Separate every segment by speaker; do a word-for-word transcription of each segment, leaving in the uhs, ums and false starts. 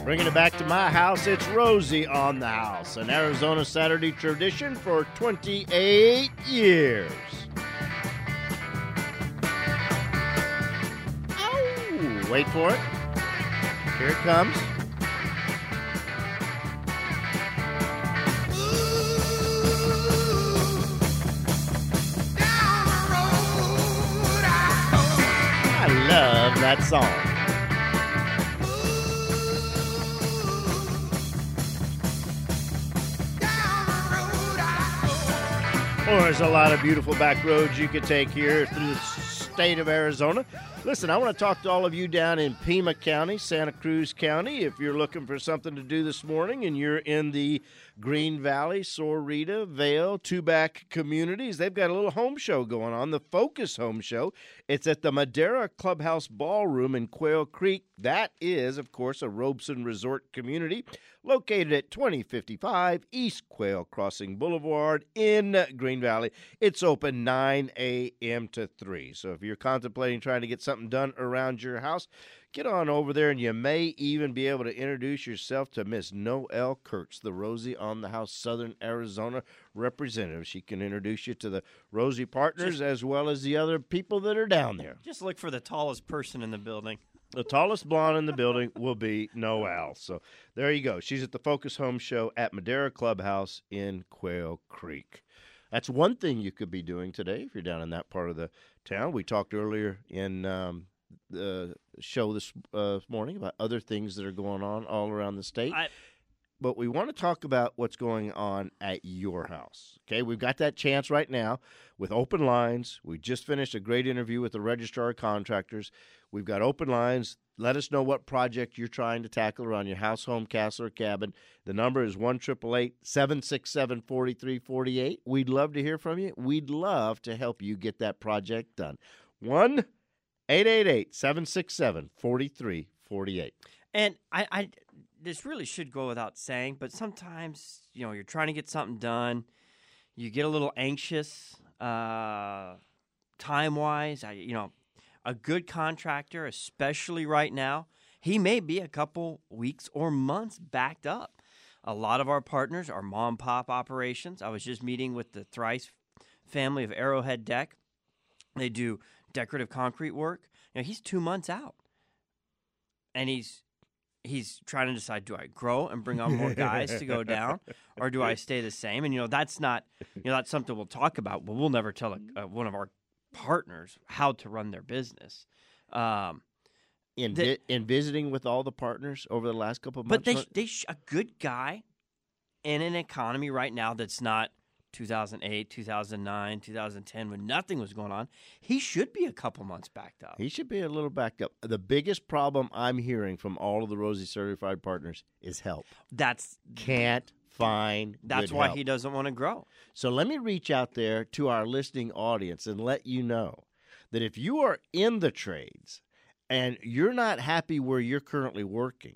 Speaker 1: Bringing it back to my house, it's Rosie on the House, an Arizona Saturday tradition for twenty-eight years. Oh, wait for it. Here it comes. I love that song. Well, there's a lot of beautiful back roads you could take here through the state of Arizona. Listen, I want to talk to all of you down in Pima County, Santa Cruz County. If you're looking for something to do this morning and you're in the Green Valley, Sorita, Vale, Tubac communities, they've got a little home show going on, the Focus Home Show. It's at the Madera Clubhouse Ballroom in Quail Creek. That is, of course, a Robeson Resort community located at twenty fifty-five East Quail Crossing Boulevard in Green Valley. It's open nine a.m. to three. So if you're contemplating trying to get something done around your house, get on over there, and you may even be able to introduce yourself to Miss Noelle Kurtz, the Rosie on the House Southern Arizona representative. She can introduce you to the Rosie partners just, as well as the other people that are down there.
Speaker 2: Just look for the tallest person in the building.
Speaker 1: The tallest blonde in the building will be Noelle. So there you go. She's at the Focus Home Show at Madera Clubhouse in Quail Creek. That's one thing you could be doing today if you're down in that part of the town. We talked earlier in um, the show this uh, morning about other things that are going on all around the state. I, but we want to talk about what's going on at your house. Okay, we've got that chance right now with open lines. We just finished a great interview with the Registrar of Contractors. We've got open lines. Let us know what project you're trying to tackle around your house, home, castle, or cabin. The number is one eight eight eight, seven six seven, four three four eight. We'd love to hear from you. We'd love to help you get that project done. one eight eight eight, seven six seven, four three four eight.
Speaker 2: And I, I, this really should go without saying, but sometimes, you know, you're trying to get something done. You get a little anxious uh, time-wise. I, you know, a good contractor, especially right now, he may be a couple weeks or months backed up. A lot of our partners are mom-pop operations. I was just meeting with the Thrice family of Arrowhead Deck. They do decorative concrete work. You know, he's two months out, and he's he's trying to decide: do I grow and bring on more guys to go down, or do I stay the same? And you know, that's not you know that's something we'll talk about, but we'll never tell a, uh, one of our partners how to run their business. Um,
Speaker 1: in vi- in visiting with all the partners over the last couple of months,
Speaker 2: but they they sh- a good guy in an economy right now that's not two thousand eight, two thousand nine, two thousand ten, when nothing was going on, he should be a couple months backed up.
Speaker 1: He should be a little backed up. The biggest problem I'm hearing from all of the Rosie certified partners is help.
Speaker 2: That's
Speaker 1: can't find
Speaker 2: That's
Speaker 1: good
Speaker 2: why
Speaker 1: help.
Speaker 2: He doesn't want to grow.
Speaker 1: So let me reach out there to our listening audience and let you know that if you are in the trades and you're not happy where you're currently working,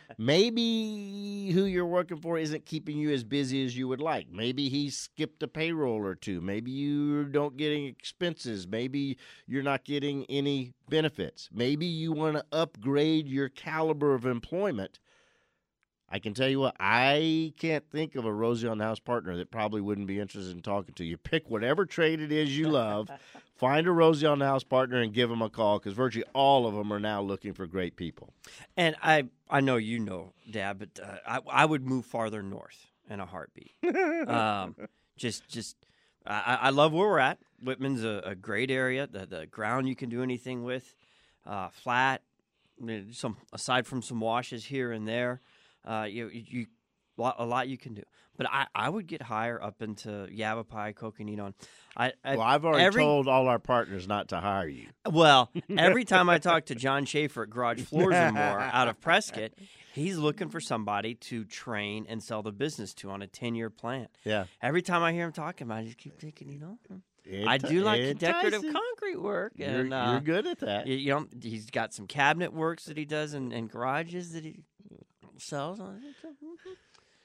Speaker 1: maybe who you're working for isn't keeping you as busy as you would like. Maybe he skipped a payroll or two. Maybe you don't get any expenses. Maybe you're not getting any benefits. Maybe you want to upgrade your caliber of employment. I can tell you what, I can't think of a Rosie on the House partner that probably wouldn't be interested in talking to you. Pick whatever trade it is you love, find a Rosie on the House partner, and give them a call, because virtually all of them are now looking for great people.
Speaker 2: And I, I know you know, Dad, but uh, I, I would move farther north in a heartbeat. um, just, just, I, I love where we're at. Whitman's a, a great area. The the ground you can do anything with, uh, flat. Some aside from some washes here and there. Uh, you, you, a lot you can do, but I, I would get higher up into Yavapai, Coconino. I, I
Speaker 1: well, I've already
Speaker 2: every,
Speaker 1: told all our partners not to hire you.
Speaker 2: Well, every time I talk to John Schaefer at Garage Floors and More out of Prescott, he's looking for somebody to train and sell the business to on a ten-year plan.
Speaker 1: Yeah.
Speaker 2: Every time I hear him talking about it, I just keep thinking, you know, It, I do like it decorative does. concrete work. And,
Speaker 1: you're,
Speaker 2: uh,
Speaker 1: you're good at that.
Speaker 2: You, you know, he's got some cabinet works that he does in, in garages that he sells.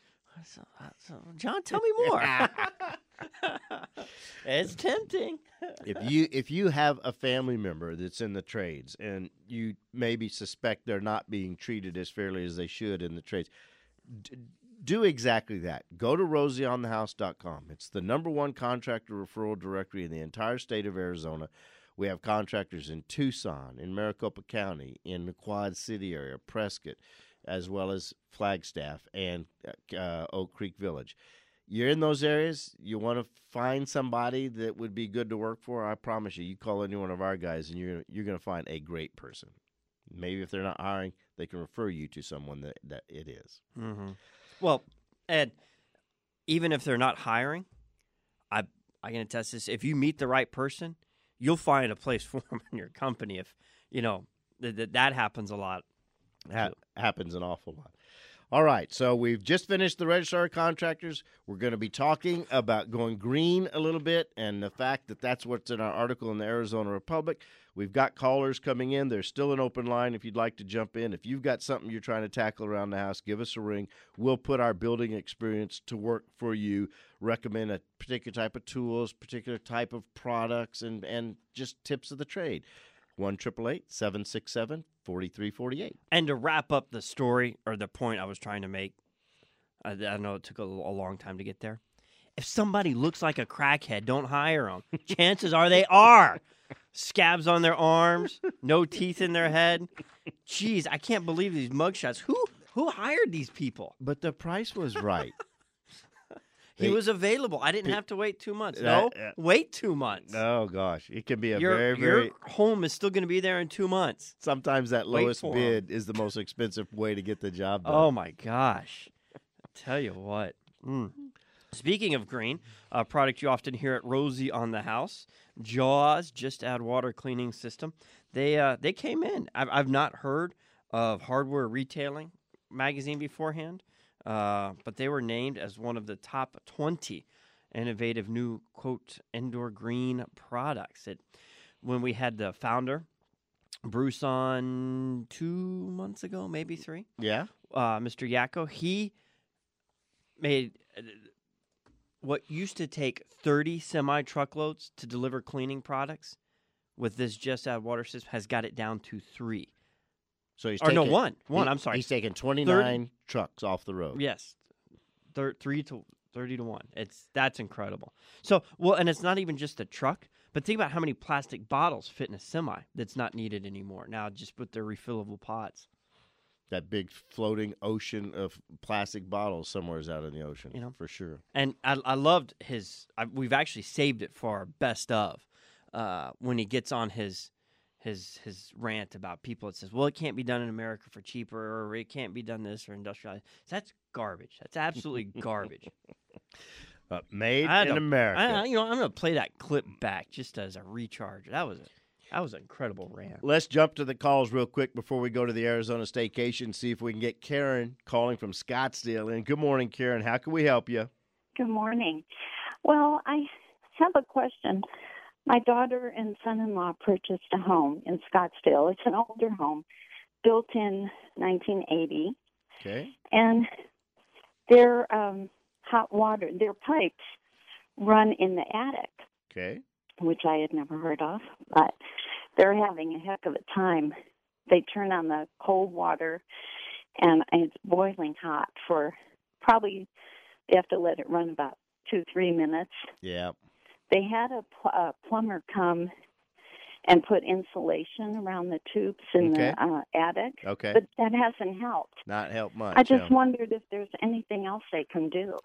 Speaker 2: So, so, John, tell me more. It's tempting.
Speaker 1: if you if you have a family member that's in the trades and you maybe suspect they're not being treated as fairly as they should in the trades, d- do exactly that. Go to rosie on the house dot com. It's the number one contractor referral directory in the entire state of Arizona. We have contractors in Tucson, in Maricopa County, in the Quad City area, Prescott, as well as Flagstaff and uh, Oak Creek Village. You're in those areas, you want to find somebody that would be good to work for, I promise you, you call any one of our guys and you're, you're going to find a great person. Maybe if they're not hiring, they can refer you to someone that, that it is.
Speaker 2: Mm-hmm. Well, Ed, even if they're not hiring, I I can attest this. If you meet the right person, you'll find a place for them in your company. If you know that th- that happens a lot.
Speaker 1: Ha- happens an awful lot. All right, so we've just finished the Registrar of Contractors. We're going to be talking about going green a little bit and the fact that that's what's in our article in the Arizona Republic. We've got callers coming in. There's still an open line if you'd like to jump in. If you've got something you're trying to tackle around the house, give us a ring. We'll put our building experience to work for you, recommend a particular type of tools, particular type of products, and, and just tips of the trade. one eight eight eight, seven six seven, four three four eight.
Speaker 2: And to wrap up the story or the point I was trying to make, I, I know it took a, a long time to get there. If somebody looks like a crackhead, don't hire them. Chances are they are. Scabs on their arms, no teeth in their head. Jeez, I can't believe these mugshots. Who who hired these people?
Speaker 1: But the price was right.
Speaker 2: He
Speaker 1: They-
Speaker 2: was available. I didn't have to wait two months.
Speaker 1: That-
Speaker 2: No,
Speaker 1: uh,
Speaker 2: wait two months.
Speaker 1: Oh, gosh. It can be a
Speaker 2: your,
Speaker 1: very,
Speaker 2: your
Speaker 1: very
Speaker 2: home is still going to be there in two months.
Speaker 1: sometimes that
Speaker 2: Wait
Speaker 1: lowest
Speaker 2: for 'em.
Speaker 1: bid is the most expensive way to get the job done.
Speaker 2: Oh, my gosh. I tell you what. Mm. Speaking of green, a product you often hear at Rosie on the House, Jaws Just Add Water Cleaning System. They uh, they came in. I've, I've not heard of Hardware Retailing magazine beforehand, uh, but they were named as one of the top twenty innovative new, quote, indoor green products. It, when we had the founder, Bruce, on two months ago, maybe three,
Speaker 1: Yeah?
Speaker 2: uh, Mister Yacko, he made uh, what used to take thirty semi-truckloads to deliver cleaning products with this Just Add Water system has got it down to three.
Speaker 1: So he's
Speaker 2: Or no,
Speaker 1: taking,
Speaker 2: one. One,
Speaker 1: he-
Speaker 2: I'm sorry.
Speaker 1: He's taking twenty-nine trucks off the road.
Speaker 2: Yes. Thir- three to thirty to one. It's that's incredible. So, well, and it's not even just a truck, but think about how many plastic bottles fit in a semi that's not needed anymore. Now just with their refillable pods.
Speaker 1: That big floating ocean of plastic bottles somewhere's out in the ocean,
Speaker 2: You know?
Speaker 1: for sure.
Speaker 2: And I, I loved his. I, we've actually saved it for our best of uh, when he gets on his his his rant about people. It says, "Well, it can't be done in America for cheaper, or it can't be done this or industrialized." That's garbage. That's absolutely garbage.
Speaker 1: Uh, made
Speaker 2: I
Speaker 1: in
Speaker 2: don't-
Speaker 1: America.
Speaker 2: I, you know, I'm going to play that clip back just as a recharge. That was a, that was an incredible rant.
Speaker 1: Let's jump to the calls real quick before we go to the Arizona Staycation, see if we can get Karen calling from Scottsdale in. Good morning, Karen. How can we help you?
Speaker 3: Good morning. Well, I have a question. My daughter and son-in-law purchased a home in Scottsdale. It's an older home, built in nineteen eighty,
Speaker 1: Okay.
Speaker 3: and their um, hot water, their pipes run in the attic,
Speaker 1: Okay.
Speaker 3: which I had never heard of, but they're having a heck of a time. They turn on the cold water, and it's boiling hot for probably, they have to let it run about two, three minutes.
Speaker 1: Yeah.
Speaker 3: They had a, pl- a plumber come and put insulation around the tubes in
Speaker 1: Okay.
Speaker 3: the uh, attic,
Speaker 1: Okay.
Speaker 3: but that hasn't helped.
Speaker 1: Not help much.
Speaker 3: I just
Speaker 1: huh?
Speaker 3: wondered if there's anything else they can do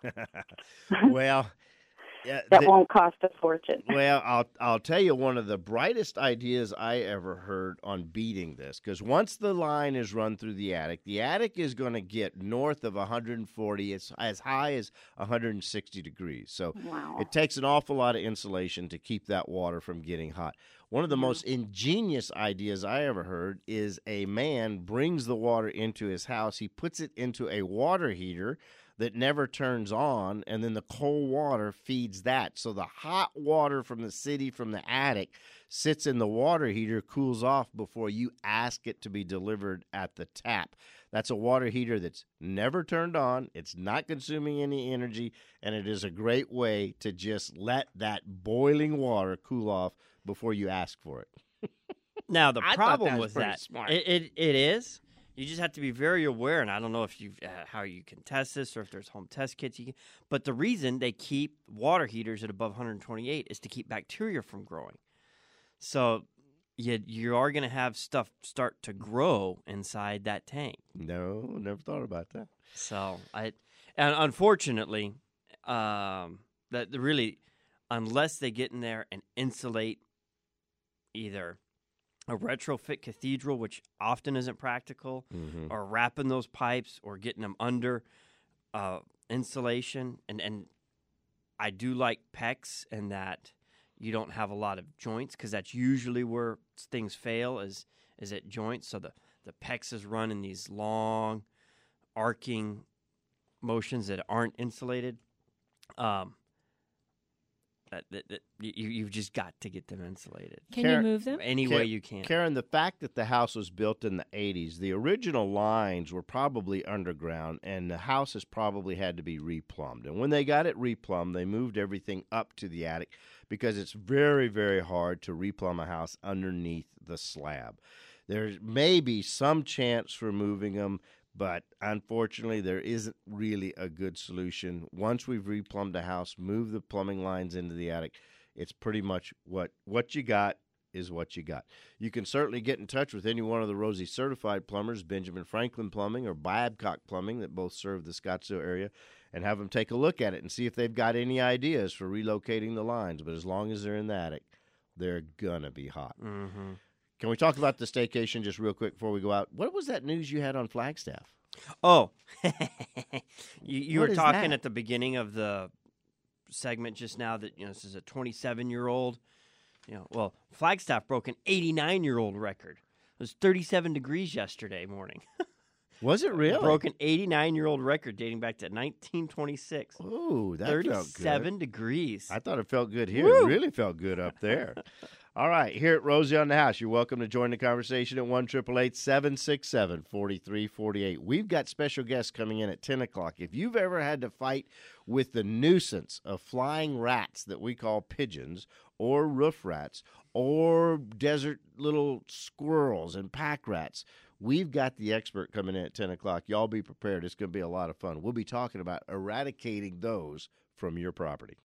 Speaker 1: well, yeah,
Speaker 3: that
Speaker 1: the-
Speaker 3: won't cost a fortune.
Speaker 1: Well, I'll I'll tell you one of the brightest ideas I ever heard on beating this, because once the line is run through the attic, the attic is going to get north of one hundred forty, it's as high as one hundred sixty degrees. So
Speaker 3: Wow.
Speaker 1: it takes an awful lot of insulation to keep that water from getting hot. One of the
Speaker 3: Yeah.
Speaker 1: most ingenious ideas I ever heard is a man brings the water into his house. He puts it into a water heater that never turns on, and then the cold water feeds that. So the hot water from the city, from the attic, sits in the water heater, cools off before you ask it to be delivered at the tap. That's a water heater that's never turned on. It's not consuming any energy, and it is a great way to just let that boiling water cool off before you ask for it.
Speaker 2: Now, the
Speaker 1: I thought
Speaker 2: problem
Speaker 1: that was
Speaker 2: with
Speaker 1: pretty
Speaker 2: that,
Speaker 1: smart.
Speaker 2: it, it, it is. You just have to be very aware, and I don't know if you uh, how you can test this or if there's home test kits. You can, but the reason they keep water heaters at above one twenty-eight is to keep bacteria from growing. So you you are going to have stuff start to grow inside that tank.
Speaker 1: No, never thought about that.
Speaker 2: So I, and unfortunately, um, that the really, unless they get in there and insulate either a retrofit cathedral, which often isn't practical,
Speaker 1: Mm-hmm.
Speaker 2: or wrapping those pipes or getting them under uh, insulation. And, and I do like P E X in that you don't have a lot of joints, because that's usually where things fail is is at joints. So the, the P E X is run in these long, arcing motions that aren't insulated. Um, that, that, that you, you've just got to get them insulated
Speaker 4: Can
Speaker 1: Karen-
Speaker 4: you move them?
Speaker 2: any
Speaker 1: Karen-
Speaker 2: way you can.
Speaker 1: Karen, the fact that the house was built in the eighties, the original lines were probably underground, and the house has probably had to be replumbed. And when they got it replumbed, they moved everything up to the attic because it's very, very hard to replumb a house underneath the slab. There may be some chance for moving them, but unfortunately, there isn't really a good solution. Once we've replumbed a house, move the plumbing lines into the attic. It's pretty much what, what you got is what you got. You can certainly get in touch with any one of the Rosie certified plumbers, Benjamin Franklin Plumbing or Babcock Plumbing, that both serve the Scottsdale area, and have them take a look at it and see if they've got any ideas for relocating the lines. But as long as they're in the attic, they're going to be hot.
Speaker 2: Mm-hmm.
Speaker 1: Can we talk about the staycation just real quick before we go out? What was that news you had on Flagstaff?
Speaker 2: Oh, you, you
Speaker 1: What
Speaker 2: were
Speaker 1: is
Speaker 2: talking
Speaker 1: that?
Speaker 2: at the beginning of the segment just now that, you know, this is a twenty-seven-year-old. You know, well, Flagstaff broke an eighty-nine-year-old record. It was thirty-seven degrees yesterday morning.
Speaker 1: Was it really?
Speaker 2: Broke an eighty-nine-year-old record dating back to nineteen twenty-six.
Speaker 1: Ooh, that felt good.
Speaker 2: thirty-seven degrees.
Speaker 1: I thought it felt good here.
Speaker 2: Woo!
Speaker 1: It really felt good up there. All right, here at Rosie on the House, you're welcome to join the conversation at one eight eight eight, seven six seven, four three four eight. We've got special guests coming in at ten o'clock. If you've ever had to fight with the nuisance of flying rats that we call pigeons, or roof rats, or desert little squirrels and pack rats, we've got the expert coming in at ten o'clock. Y'all be prepared. It's going to be a lot of fun. We'll be talking about eradicating those from your property.